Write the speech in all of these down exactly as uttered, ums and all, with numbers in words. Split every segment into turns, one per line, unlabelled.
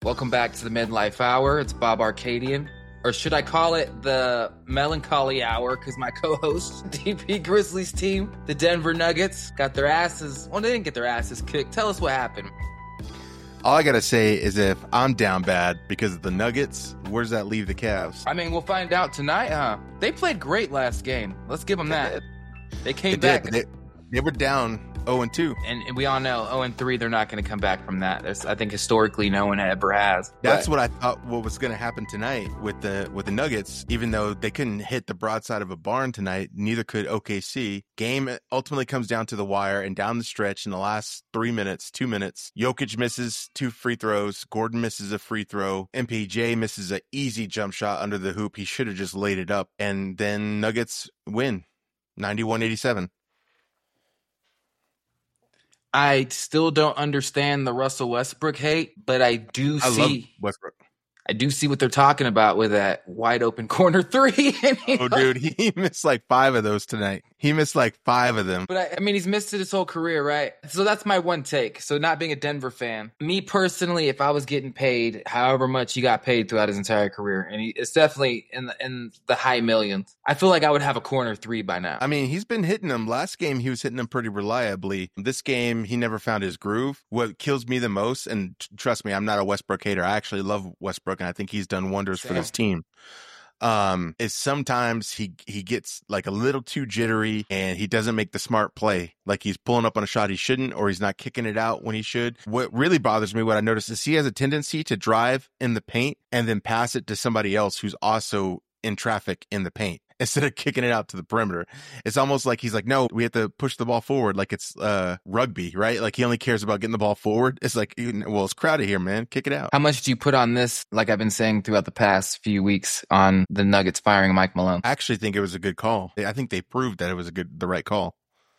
Welcome back to the Midlife Hour. It's Bob Arcadian. Or should I call it the Melancholy Hour, because my co-host, D P Grizzlies team, the Denver Nuggets, got their asses, well, they didn't get their asses kicked. Tell us what happened.
All I got to say is if I'm down bad because of the Nuggets, where does that leave the Cavs?
I mean, we'll find out tonight, huh? They played great last game. Let's give them that. They came
they
back.
They, they were down oh and two.
And, and we all know oh and three, they're not going to come back from that. There's, I think historically no one ever has.
That's
but.
what I thought what was going to happen tonight with the with the Nuggets. Even though they couldn't hit the broadside of a barn tonight, neither could O K C. Game ultimately comes down to the wire, and down the stretch in the last three minutes, two minutes, Jokic misses two free throws. Gordon misses a free throw. M P J misses an easy jump shot under the hoop. He should have just laid it up. And then Nuggets win ninety-one eighty-seven.
I still don't understand the Russell Westbrook hate, but I do
I
see
love Westbrook.
I do see what they're talking about with that wide open corner three.
Oh, dude, he missed like five of those tonight. He missed like five of them.
But I, I mean, he's missed it his whole career, right? So that's my one take. So not being a Denver fan, me personally, if I was getting paid however much he got paid throughout his entire career, and he, it's definitely in the, in the high millions, I feel like I would have a corner three by now.
I mean, he's been hitting them. Last game, he was hitting them pretty reliably. This game, he never found his groove. What kills me the most, and t- trust me, I'm not a Westbrook hater. I actually love Westbrook, and I think he's done wonders
Same.
for this team. Um, is sometimes he he gets like a little too jittery and he doesn't make the smart play. Like he's pulling up on a shot he shouldn't, or he's not kicking it out when he should. What really bothers me, what I noticed, is he has a tendency to drive in the paint and then pass it to somebody else who's also in traffic in the paint, instead of kicking it out to the perimeter. It's almost like he's like, no, we have to push the ball forward, like it's uh rugby, right? Like he only cares about getting the ball forward. It's like, well, it's crowded here, man. Kick it out.
How much do you put on this, like I've been saying throughout the past few weeks, on the Nuggets firing Mike Malone?
I actually think it was a good call. I think they proved that it was a good, the right call.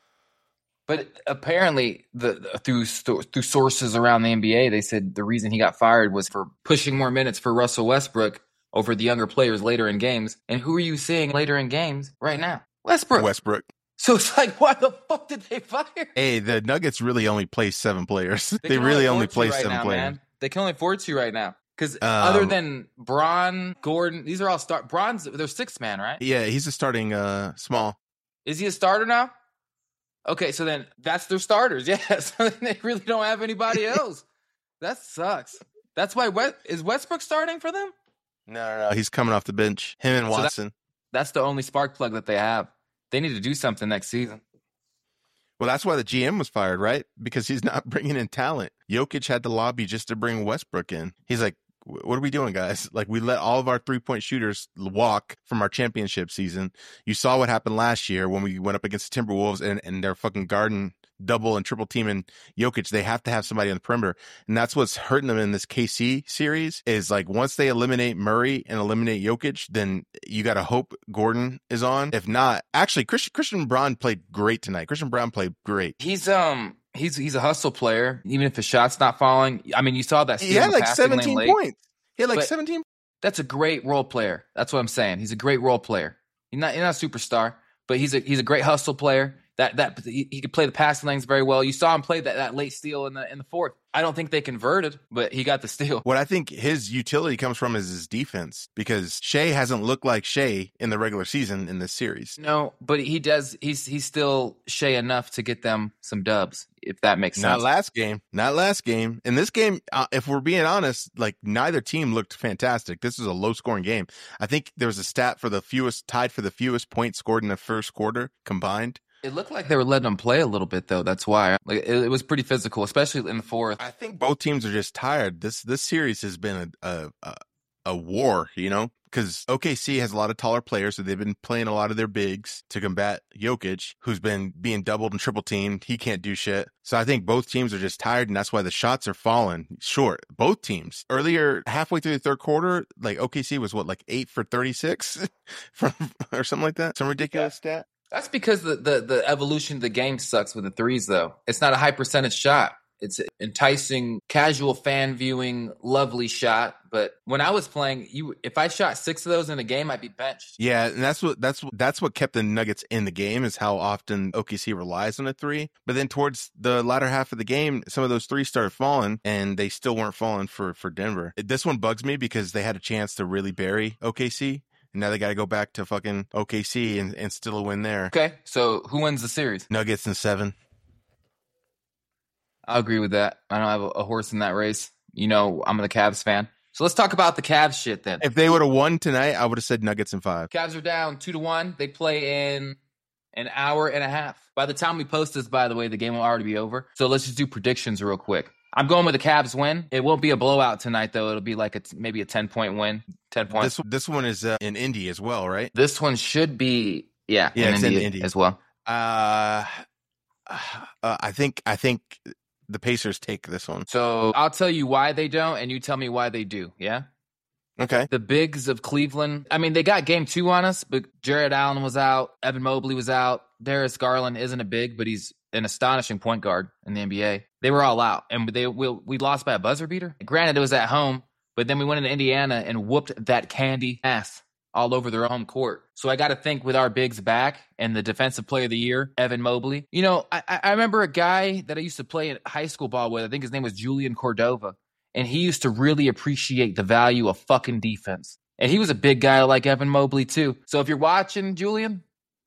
But apparently, the, the through through sources around the N B A, they said the reason he got fired was for pushing more minutes for Russell Westbrook over the younger players later in games. And who are you seeing later in games right now? Westbrook.
Westbrook.
So it's like, why the fuck did they fire?
Hey, the Nuggets really only play seven players. They,
They,
really only
afford to
play
right
seven
now,
players.
man. They can only afford to right now. Because
Um,
other than Bron, Gordon, these are all start. Bron's, they're six man, right?
Yeah, he's a starting uh small.
Is he a starter now? Okay, so then that's their starters. Yeah, so then they really don't have anybody else. That sucks. That's why West, is Westbrook starting for them?
No, no, no. He's coming off the bench. Him and
So that-
Watson.
That's the only spark plug that they have. They need to do something next season.
Well, that's why the G M was fired, right? Because he's not bringing in talent. Jokic had to lobby just to bring Westbrook in. He's like, what are we doing, guys? Like, we let all of our three-point shooters walk from our championship season. You saw what happened last year when we went up against the Timberwolves and, and their fucking garden double and triple teaming Jokic. They have to have somebody on the perimeter. And that's what's hurting them in this K C series, is like once they eliminate Murray and eliminate Jokic, then you got to hope Gordon is on. If not, actually, Christian, Christian Braun played great tonight. Christian Braun played great.
He's um he's he's a hustle player, even if his shot's not falling. I mean, you saw that.
He had like seventeen
late.
points. He had like
But
seventeen.
That's a great role player. That's what I'm saying. He's a great role player. He's not, he's not a superstar, but he's a he's a great hustle player. That that he, he could play the passing lanes very well. You saw him play that, that late steal in the in the fourth. I don't think they converted, but he got the steal.
What I think his utility comes from is his defense, because Shea hasn't looked like Shea in the regular season in this series.
No, but he does. He's he's still Shea enough to get them some dubs, if that makes sense.
Not last game. Not last game. In this game, uh, if we're being honest, like neither team looked fantastic. This was a low scoring game. I think there was a stat for the fewest, tied for the fewest points scored in the first quarter combined.
It looked like they were letting them play a little bit, though. That's why like, it, it was pretty physical, especially in the fourth.
I think both teams are just tired. This this series has been a a, a, a war, you know, because O K C has a lot of taller players, so they've been playing a lot of their bigs to combat Jokic, who's been being doubled and triple teamed. He can't do shit. So I think both teams are just tired, and that's why the shots are falling short. Both teams. Earlier, halfway through the third quarter, like O K C was what, like eight for thirty-six from or something like that? Some ridiculous yeah. stat.
That's because the, the, the evolution of the game sucks with the threes, though. It's not a high percentage shot. It's an enticing, casual fan viewing, lovely shot. But when I was playing, you if I shot six of those in a game, I'd be benched.
Yeah, and that's what that's that's what kept the Nuggets in the game, is how often O K C relies on a three. But then towards the latter half of the game, some of those threes started falling, and they still weren't falling for for Denver. This one bugs me because they had a chance to really bury O K C, and now they got to go back to fucking O K C and, and still a win there.
Okay, so who wins the series?
Nuggets in seven.
I'll agree with that. I don't have a, a horse in that race. You know, I'm a Cavs fan. So let's talk about the Cavs shit then.
If they would have won tonight, I would have said Nuggets in five.
Cavs are down two to one. They play in an hour and a half. By the time we post this, by the way, the game will already be over. So let's just do predictions real quick. I'm going with the Cavs win. It won't be a blowout tonight, though. It'll be like a, maybe a ten-point win. ten points.
This, this one is uh, in Indy as well, right?
This one should be, yeah,
yeah
in
it's
Indy,
in Indy
as well.
Uh, uh, I think I think the Pacers take this one.
So I'll tell you why they don't, and you tell me why they do, yeah?
Okay.
The bigs of Cleveland, I mean, they got game two on us, but Jared Allen was out. Evan Mobley was out. Darius Garland isn't a big, but he's an astonishing point guard in the N B A. They were all out, and they we, we lost by a buzzer beater. Granted, it was at home, but then we went into Indiana and whooped that candy ass all over their home court. So I got to think with our bigs back and the defensive player of the year, Evan Mobley. You know, I, I remember a guy that I used to play high school ball with. I think his name was Julian Cordova. And he used to really appreciate the value of fucking defense. And he was a big guy like Evan Mobley, too. So if you're watching, Julian,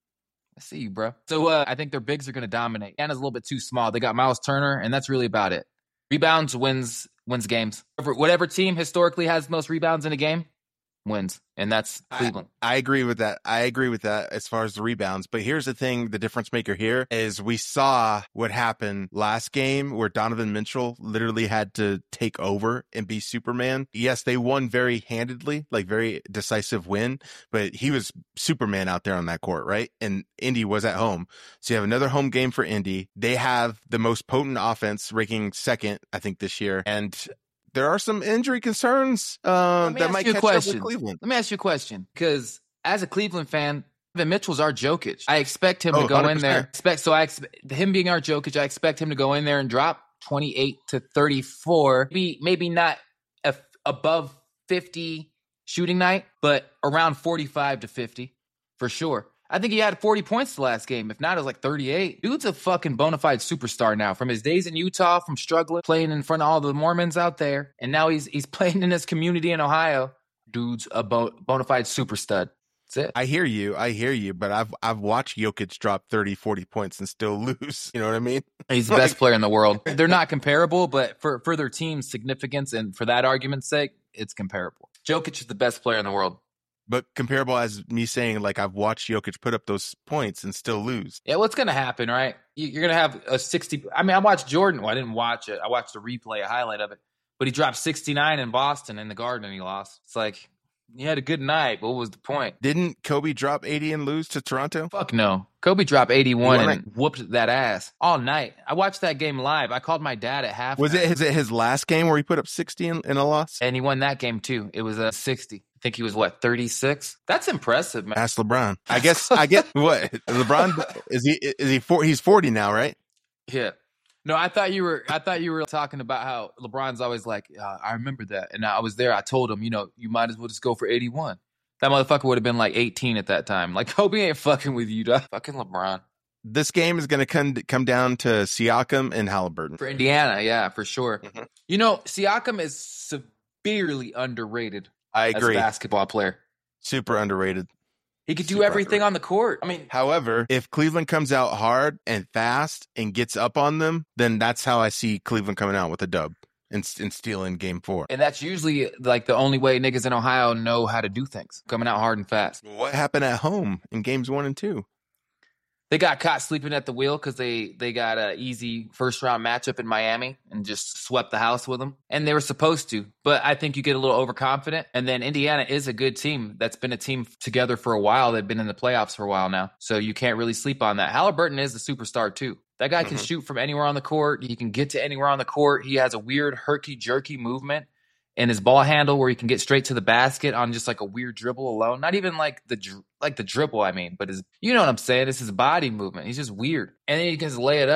I see you, bro. So uh, I think their bigs are going to dominate. Anna's a little bit too small. They got Miles Turner, and that's really about it. Rebounds wins wins games. Whatever team historically has the most rebounds in a game wins, and that's Cleveland.
I, I agree with that. I agree with that as far as the rebounds. But here's the thing, the difference maker here is we saw what happened last game where Donovan Mitchell literally had to take over and be Superman. Yes, they won very handedly, like very decisive win, but he was Superman out there on that court, right? And Indy was at home. So you have another home game for Indy. They have the most potent offense, ranking second, I think, this year. And there are some injury concerns um, that might catch up with Cleveland.
Let me ask you a question, because as a Cleveland fan, Donovan Mitchell's our Jokic. I expect him
oh,
to go
one hundred percent.
in there. Expect so I expect him being our Jokic. I expect him to go in there and drop twenty-eight to thirty-four. Maybe maybe not a, above fifty shooting night, but around forty-five to fifty for sure. I think he had forty points the last game. If not, it was like thirty-eight. Dude's a fucking bona fide superstar now. From his days in Utah, from struggling, playing in front of all the Mormons out there, and now he's he's playing in his community in Ohio. Dude's a bo- bona fide super stud. That's it.
I hear you. I hear you. But I've I've watched Jokic drop thirty, forty points and still lose. You know what I mean?
He's the best player in the world. They're not comparable, but for, for their team's significance and for that argument's sake, it's comparable. Jokic is the best player in the world.
But comparable as me saying, like, I've watched Jokic put up those points and still lose.
Yeah, what's going to happen, right? You're going to have a sixty. I mean, I watched Jordan. Well, I didn't watch it. I watched a replay, a highlight of it. But he dropped sixty-nine in Boston in the Garden and he lost. It's like, he had a good night, but what was the point?
Didn't Kobe drop eighty and lose to Toronto?
Fuck no. Kobe dropped eighty-one and it. whooped that ass all night. I watched that game live. I called my dad at halftime.
Was it his, his last game where he put up sixty in, in a loss?
And he won that game too. It was a sixty. I think he was what, thirty-six? That's impressive, man.
Ask LeBron. I guess I get what LeBron is he is he four, he's forty now, right?
Yeah. No, I thought you were I thought you were talking about how LeBron's always like, uh, I remember that. And I was there. I told him, you know, you might as well just go for eighty-one. That motherfucker would have been like eighteen at that time. Like, Kobe ain't fucking with you, dog. Fucking LeBron.
This game is going to come come down to Siakam and Halliburton.
For Indiana, yeah, for sure.
Mm-hmm.
You know, Siakam is severely underrated.
I agree.
As a basketball player.
Super underrated.
He could do
Super
everything
underrated.
on the court. I mean,
however, if Cleveland comes out hard and fast and gets up on them, then that's how I see Cleveland coming out with a dub and, and stealing game four.
And that's usually like the only way niggas in Ohio know how to do things. Coming out hard and fast.
What happened at home in games one and two?
They got caught sleeping at the wheel because they, they got an easy first-round matchup in Miami and just swept the house with them. And they were supposed to. But I think you get a little overconfident. And then Indiana is a good team. That's been a team together for a while. They've been in the playoffs for a while now. So you can't really sleep on that. Halliburton is a superstar, too. That guy can mm-hmm. shoot from anywhere on the court. He can get to anywhere on the court. He has a weird herky-jerky movement in his ball handle where he can get straight to the basket on just like a weird dribble alone. Not even like the like the dribble, I mean, but his, you know what I'm saying? It's his body movement. He's just weird. And then he can just lay it up.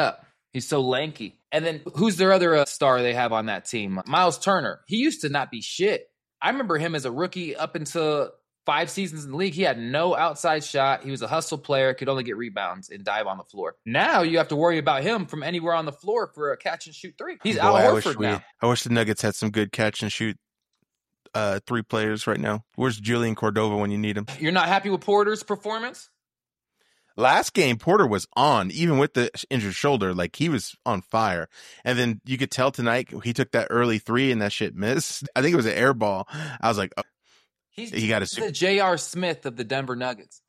He's so lanky. And then who's their other uh, star they have on that team? Miles Turner. He used to not be shit. I remember him as a rookie up until five seasons in the league. He had no outside shot. He was a hustle player, could only get rebounds and dive on the floor. Now you have to worry about him from anywhere on the floor for a catch and shoot three. He's
Boy,
Al
I wish
Horford
we,
now.
I wish the Nuggets had some good catch and shoot uh, three players right now. Where's Julian Cordova when you need him?
You're not happy with Porter's performance?
Last game, Porter was on, even with the injured shoulder. Like, he was on fire. And then you could tell tonight he took that early three and that shit missed. I think it was an air ball. I was like, oh,
he's
he got
the J R. Smith of the Denver Nuggets.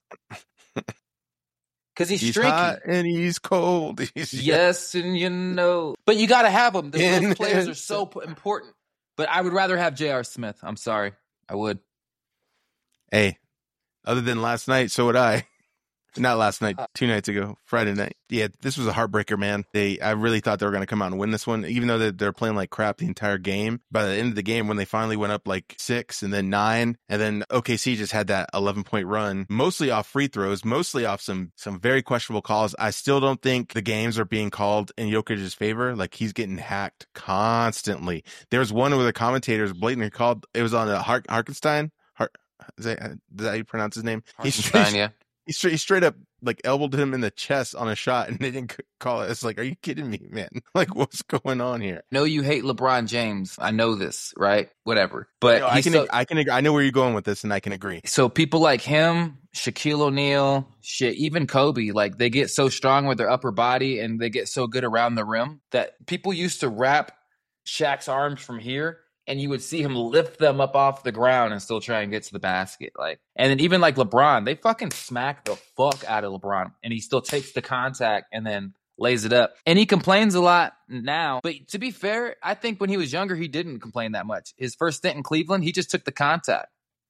Because he's,
he's
streaky.
hot and he's cold. He's,
yes, and you know. But you got to have them. Those players are so important. But I would rather have J R. Smith. I'm sorry. I would.
Hey, other than last night, so would I. Not last night, two nights ago, Friday night. Yeah, this was a heartbreaker, man. They, I really thought they were going to come out and win this one, even though they're, they're playing like crap the entire game. By the end of the game, when they finally went up like six and then nine, and then O K C just had that eleven point run, mostly off free throws, mostly off some some very questionable calls. I still don't think the games are being called in Jokic's favor. Like, he's getting hacked constantly. There was one where the commentators blatantly called. It was on a Hark, Harkenstein. Hark, is that, is that how you pronounce his name?
Harkenstein, yeah.
He straight, he straight up like elbowed him in the chest on a shot, and they didn't call it. It's like, are you kidding me, man? Like, what's going on here?
No, you hate LeBron James. I know this, right? Whatever. But
no, I can,
so,
I can, I know where you're going with this, and I can agree.
So people like him, Shaquille O'Neal, shit, even Kobe, like they get so strong with their upper body, and they get so good around the rim that people used to wrap Shaq's arms from here. And you would see him lift them up off the ground and still try and get to the basket. Like, and then even like LeBron, they fucking smack the fuck out of LeBron. And he still takes the contact and then lays it up. And he complains a lot now. But to be fair, I think when he was younger, he didn't complain that much. His first stint in Cleveland, he just took the contact.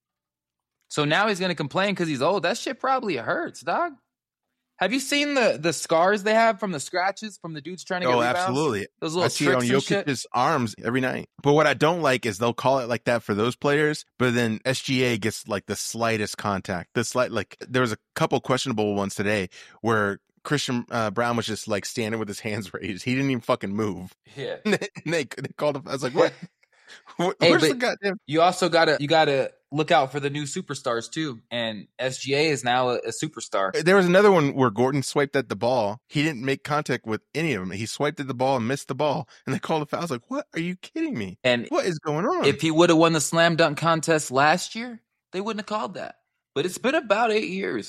So now he's going to complain because he's old. That shit probably hurts, dog. Have you seen the the scars they have from the scratches from the dudes trying to get
oh,
rebounds?
absolutely.
Those little
I see it on Jokic's arms every night. But what I don't like is they'll call it like that for those players, but then S G A gets like the slightest contact. The slight, like there was a couple questionable ones today where Christian uh, Brown was just like standing with his hands raised. He didn't even fucking move.
Yeah.
And they, and they, they called him. I was like, what? Where's
Hey,
the goddamn?
You also gotta you gotta look out for the new superstars too. And S G A is now a, a superstar.
There was another one where Gordon swiped at the ball. He didn't make contact with any of them. He swiped at the ball and missed the ball, and they called a foul. I was like, "What? Are you kidding me?
And
what is going on?"
If he would have won the slam dunk contest last year, they wouldn't have called that. But it's been about eight years.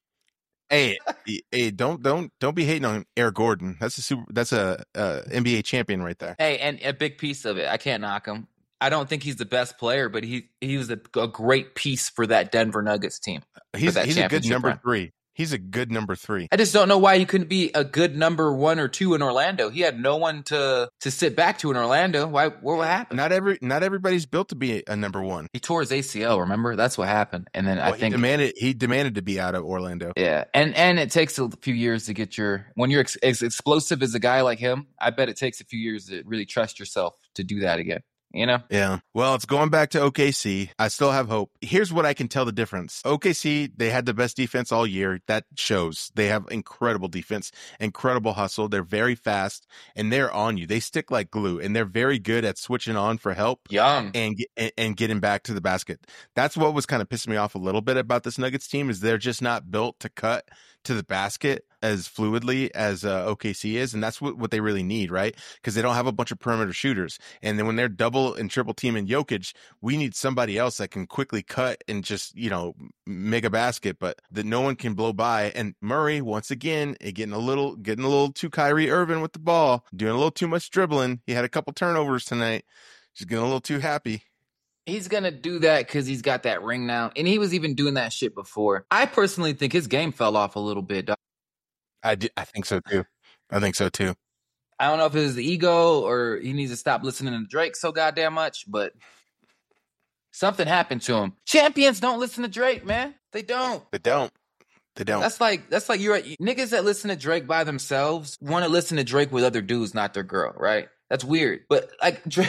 Hey, hey, don't don't don't be hating on Eric Gordon. That's a super. That's a, a N B A champion right there.
Hey, and a big piece of it. I can't knock him. I don't think he's the best player, but he he was a, a great piece for that Denver Nuggets team.
He's he's a good number run. three. He's a good number three.
I just don't know why you couldn't be a good number one or two in Orlando. He had no one to to sit back to in Orlando. Why? What happened?
Not every not everybody's built to be a number one.
He tore his A C L. Remember, that's what happened. And then
well,
I think
he demanded he demanded to be out of Orlando.
Yeah, and and it takes a few years to get your when you're ex- as explosive as a guy like him. I bet it takes a few years to really trust yourself to do that again. You know?
Yeah. Well, it's going back to O K C. I still have hope. Here's what I can tell the difference. O K C, they had the best defense all year. That shows. They have incredible defense, incredible hustle. They're very fast, and they're on you. They stick like glue, and they're very good at switching on for help.
Young.
And, and, and getting back to the basket. That's what was kind of pissing me off a little bit about this Nuggets team is they're just not built to cut to the basket as fluidly as uh, O K C is. And that's what, what they really need, right? Because they don't have a bunch of perimeter shooters. And then when they're double and triple teaming Jokic, we need somebody else that can quickly cut and just, you know, make a basket, but that no one can blow by. And Murray, once again, getting a little, getting a little too Kyrie Irving with the ball, doing a little too much dribbling. He had a couple turnovers tonight. Just getting a little too happy.
He's going to do that because he's got that ring now. And he was even doing that shit before. I personally think his game fell off a little bit, dog.
I, do, I think so, too. I think so, too.
I don't know if it was the ego or he needs to stop listening to Drake so goddamn much, but something happened to him. Champions don't listen to Drake, man. They don't.
They don't. They don't.
That's like, that's like you're niggas that listen to Drake by themselves want to listen to Drake with other dudes, not their girl, right? That's weird. But like Drake...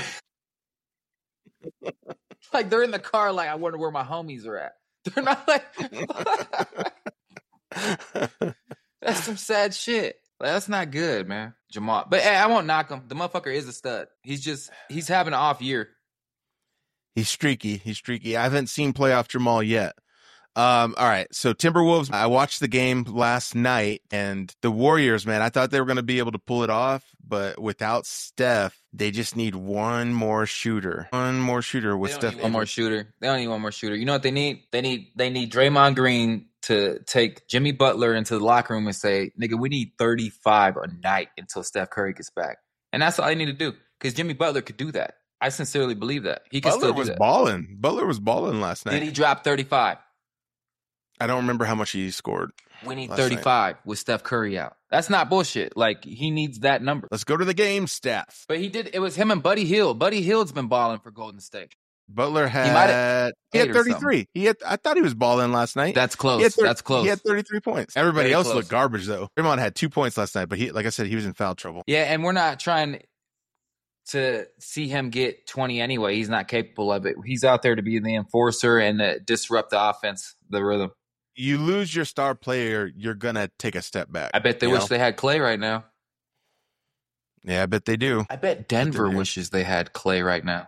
Like they're in the car, like I wonder where my homies are at. They're not like that's some sad shit. That's not good, man. Jamal. But hey, I won't knock him. The motherfucker is a stud. He's just, he's having an off year.
He's streaky. He's streaky. I haven't seen playoff Jamal yet. Um, all right. So Timberwolves, I watched the game last night, and the Warriors, man, I thought they were going to be able to pull it off, but without Steph, they just need one more shooter. One more shooter with
They don't
Steph.
need one more shooter. They don't need one more shooter. You know what they need? They need they need Draymond Green to take Jimmy Butler into the locker room and say, nigga, we need thirty-five a night until Steph Curry gets back. And that's all they need to do, because Jimmy Butler could do that. I sincerely believe that. He can
Butler
still do
was
that.
balling. Butler was balling last night.
Did he drop thirty-five?
I don't remember how much he scored.
We need
last
thirty-five
night.
with Steph Curry out. That's not bullshit. Like, he needs that number.
Let's go to the game stats.
But he did. It was him and Buddy Hield. Buddy Hield's been balling for Golden State.
Butler
might've
had he had
eight or
thirty-three. He had I thought he was balling last night.
That's close.
He had thir-
That's close.
He had thirty-three points. Everybody
Very
else
close.
looked garbage though. Draymond had two points last night, but he like I said, he was in foul trouble.
Yeah, and we're not trying to see him get twenty anyway. He's not capable of it. He's out there to be the enforcer and uh, disrupt the offense, the rhythm.
You lose your star player, you're gonna take a step back.
I bet they
you
wish
know?
they had Clay right now.
Yeah, I bet they do.
I bet Denver
do.
wishes they had Clay right now.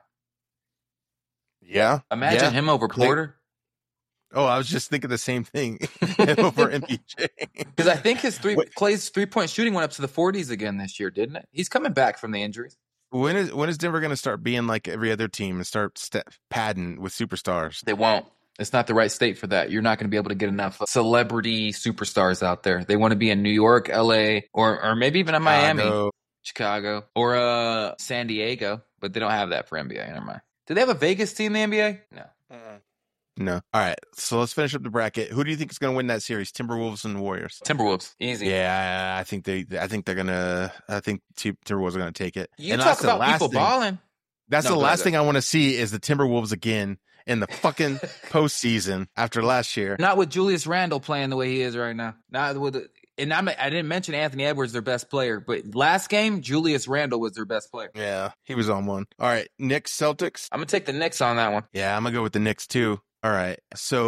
Yeah.
Imagine
yeah.
him over
Clay-
Porter.
Oh, I was just thinking the same thing over M P J.
Because I think his three
Wait.
Clay's three point shooting went up to the forties again this year, didn't it? He's coming back from the injuries.
When is when is Denver gonna start being like every other team and start st- padding with superstars?
They won't. It's not the right state for that. You're not going to be able to get enough celebrity superstars out there. They want to be in New York, L A, or or maybe even in Miami,
Chicago.
Chicago, or uh, San Diego. But they don't have that for N B A. Never mind. Do they have a Vegas team in the N B A? No.
No. All right. So let's finish up the bracket. Who do you think is going to win that series? Timberwolves and Warriors.
Timberwolves. Easy.
Yeah, I think they. I think they're gonna. I think T- Timberwolves are gonna take it.
You
And
talk
that's the
about
last
people
thing-
balling.
That's
No,
the
go
last
ahead.
thing I want to see is the Timberwolves again in the fucking postseason after last year.
Not with Julius Randle playing the way he is right now. Not with. The, and I'm, I didn't mention Anthony Edwards, their best player, but last game Julius Randle was their best player.
Yeah, he was on one. All right, Knicks Celtics.
I'm gonna take the Knicks on that one.
Yeah, I'm gonna go with the Knicks too. All right,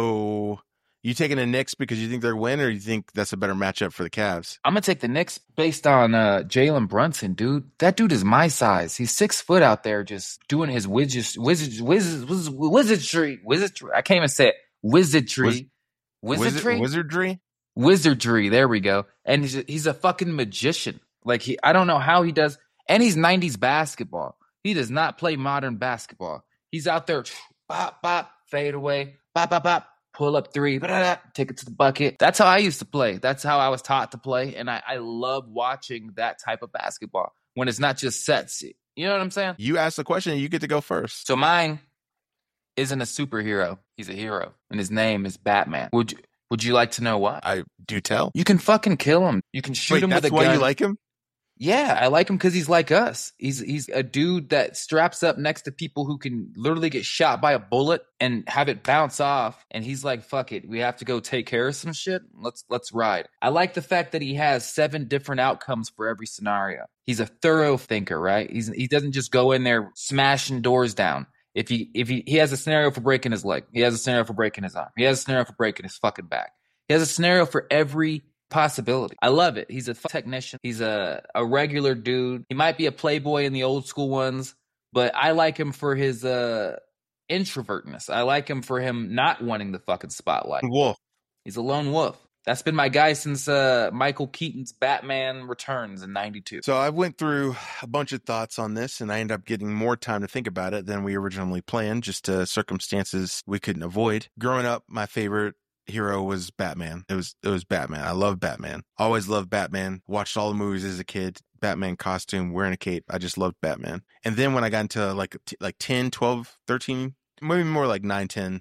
so you taking the Knicks because you think they're win, or you think that's a better matchup for the Cavs?
I'm gonna take the Knicks based on uh, Jalen Brunson, dude. That dude is my size. He's six foot out there, just doing his wizard, wizard, wizard, wizard, wizardry, wizardry. I can't even say it. Wizardry,
Wiz-
wizardry,
Wizardry.
wizardry. There we go. And he's a, he's a fucking magician. Like he, I don't know how he does. And he's nineties basketball. He does not play modern basketball. He's out there, bop bop, fade away, bop bop bop. Pull up three, ba-da-da, take it to the bucket. That's how I used to play. That's how I was taught to play. And I, I love watching that type of basketball when it's not just sets. You know what I'm saying?
You asked the question, you get to go first.
So mine isn't a superhero. He's a hero. And his name is Batman. Would you, would you like to know why?
I do tell.
You can fucking kill him. You can shoot
Wait,
him with
that's
a
why
gun.
you like him?
Yeah, I like him because he's like us. He's he's a dude that straps up next to people who can literally get shot by a bullet and have it bounce off. And he's like, "Fuck it, we have to go take care of some shit. Let's let's ride." I like the fact that he has seven different outcomes for every scenario. He's a thorough thinker, right? He's he doesn't just go in there smashing doors down. If he if he he has a scenario for breaking his leg, he has a scenario for breaking his arm, he has a scenario for breaking his fucking back. He has a scenario for every possibility. I love it. He's a technician. He's a, a regular dude. He might be a playboy in the old school ones, but I like him for his uh, introvertness. I like him for him not wanting the fucking spotlight.
Wolf.
He's a lone wolf. That's been my guy since uh, Michael Keaton's Batman Returns in ninety-two.
So I went through a bunch of thoughts on this, and I ended up getting more time to think about it than we originally planned, just uh, circumstances we couldn't avoid. Growing up, my favorite hero was Batman. It was it was Batman. I love Batman. Always loved Batman. Watched all the movies as a kid. Batman costume, wearing a cape. I just loved Batman. And then when I got into like t- like ten, twelve, thirteen, maybe more like nine, ten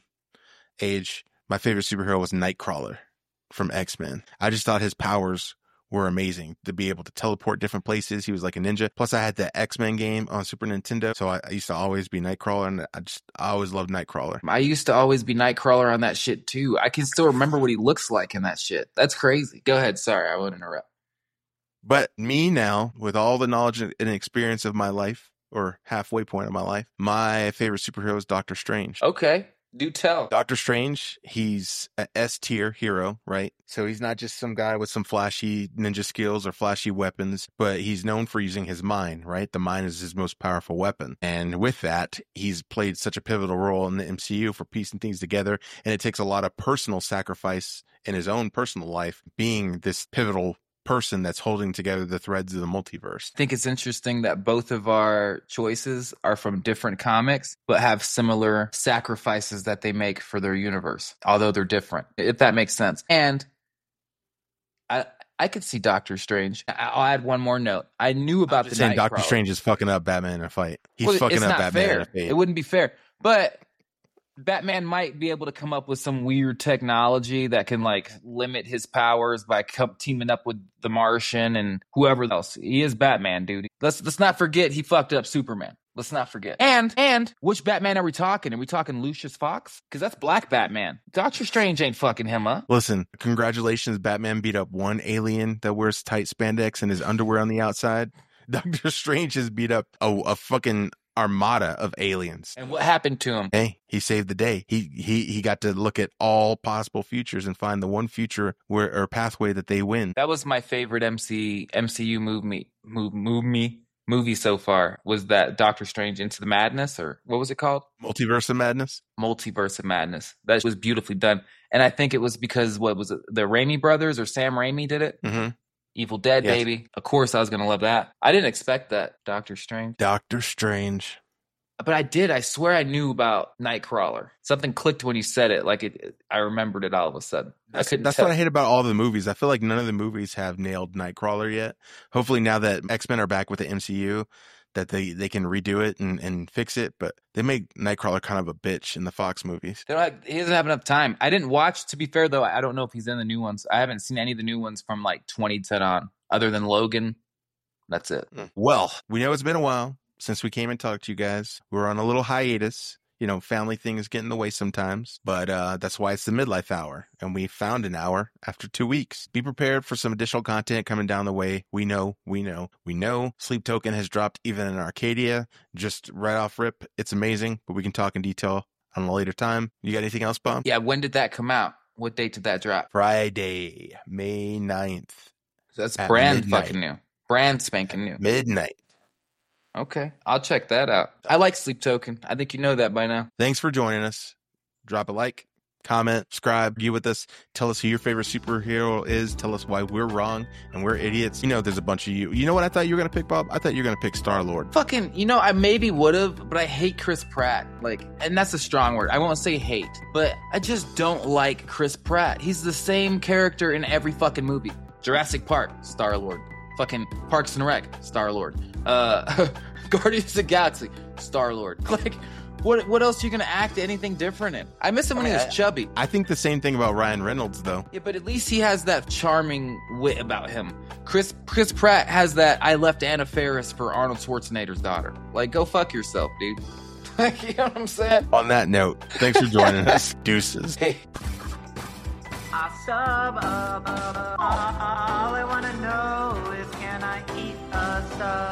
age, my favorite superhero was Nightcrawler from X-Men. I just thought his powers were amazing to be able to teleport different places. He was like a ninja. Plus I had the X-Men game on Super Nintendo. So I, I used to always be Nightcrawler, and I just I always loved Nightcrawler.
I used to always be Nightcrawler on that shit too. I can still remember what he looks like in that shit. That's crazy. Go ahead. Sorry, I won't interrupt.
But me now, with all the knowledge and experience of my life, or halfway point of my life, my favorite superhero is Doctor Strange.
Okay. Do tell.
Doctor Strange, he's a S tier hero, right? So he's not just some guy with some flashy ninja skills or flashy weapons, but he's known for using his mind, right? The mind is his most powerful weapon. And with that, he's played such a pivotal role in the M C U for piecing things together. And it takes a lot of personal sacrifice in his own personal life, being this pivotal person that's holding together the threads of the multiverse.
I think it's interesting that both of our choices are from different comics, but have similar sacrifices that they make for their universe, although they're different, if that makes sense. And I I could see Doctor Strange. I'll add one more note. I knew about
I'm
the
saying Doctor
Nightcrawler.
Strange is fucking up Batman in a fight. He's
Well,
fucking
it's
up
not
Batman
fair.
in a fight.
It wouldn't be fair. But Batman might be able to come up with some weird technology that can like limit his powers by co- teaming up with the Martian and whoever else. He is Batman, dude. Let's let's not forget he fucked up Superman. Let's not forget. And and which Batman are we talking? Are we talking Lucius Fox? Because that's Black Batman. Doctor Strange ain't fucking him up.
Listen, congratulations, Batman beat up one alien that wears tight spandex and his underwear on the outside. Doctor Strange has beat up a, a fucking armada of aliens.
And what happened to him?
Hey, he saved the day. He he he got to look at all possible futures and find the one future where or pathway that they win.
That was my favorite M C M C U movie move move me movie so far. Was that Doctor Strange Into the Madness, or what was it called?
Multiverse of Madness.
Multiverse of Madness. That was beautifully done, and I think it was because what was it? The Raimi brothers or Sam Raimi did it.
Mm-hmm.
Evil Dead,
Yes.
baby. Of course, I was gonna love that. I didn't expect that, Doctor Strange.
Doctor Strange.
But I did. I swear I knew about Nightcrawler. Something clicked when you said it. Like it, it I remembered it all of a sudden. I
That's,
couldn't
that's
tell.
what I hate about all the movies. I feel like none of the movies have nailed Nightcrawler yet. Hopefully now that X-Men are back with the M C U, that they, they can redo it and, and fix it. But they make Nightcrawler kind of a bitch in the Fox movies.
They don't have, he doesn't have enough time. I didn't watch, to be fair, though. I don't know if he's in the new ones. I haven't seen any of the new ones from like twenty ten on, other than Logan. That's it.
Well, we know it's been a while since we came and talked to you guys. We're on a little hiatus. You know, family things get in the way sometimes, but uh, that's why it's the midlife hour. And we found an hour after two weeks. Be prepared for some additional content coming down the way. We know, we know, we know. Sleep Token has dropped even in Arcadia. Just right off rip. It's amazing, but we can talk in detail on a later time. You got anything else, Bob?
Yeah, when did that come out? What date did that drop?
Friday, May ninth.
That's
At
brand
midnight.
fucking new. Brand spanking new.
Midnight.
Okay, I'll check that out. I like Sleep Token. I think you know that by now.
Thanks for joining us. Drop a like, comment, subscribe, be with us. Tell us who your favorite superhero is. Tell us why we're wrong and we're idiots. You know, there's a bunch of you. You know what I thought you were going to pick, Bob? I thought you were going to pick Star-Lord.
Fucking, you know, I maybe would have, but I hate Chris Pratt. Like, and that's a strong word. I won't say hate, but I just don't like Chris Pratt. He's the same character in every fucking movie. Jurassic Park, Star-Lord. Fucking Parks and Rec, Star-Lord. Uh, Guardians of the Galaxy, Star-Lord. Like, what what else are you going to act anything different in? I miss him when he was chubby.
I think the same thing about Ryan Reynolds, though.
Yeah, but at least he has that charming wit about him. Chris Chris Pratt has that I left Anna Faris for Arnold Schwarzenegger's daughter. Like, go fuck yourself, dude. Like, you know what I'm saying?
On that note, thanks for joining us. Deuces.
Hey.
I sub, uh, uh, uh, all I wanna know is can I eat a sub?